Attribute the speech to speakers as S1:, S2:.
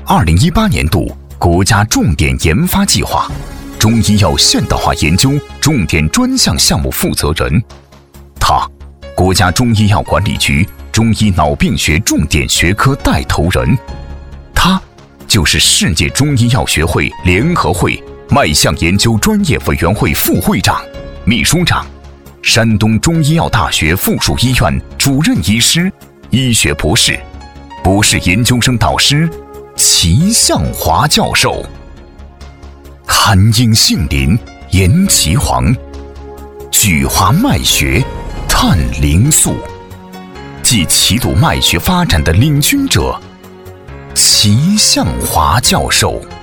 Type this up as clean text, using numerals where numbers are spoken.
S1: 2018年度国家重点研发计划中医药现代化研究重点专项项目负责人。他，国家中医药管理局中医脑病学重点学科带头人。他，就是世界中医药学会联合会脉象研究专业委员会副会长、秘书长，山东中医药大学附属医院主任医师、医学博士、博士研究生导师齐向华教授。含英杏林言岐黄，举华脉学探灵素，即齐鲁脉学发展的领军者齐向华教授。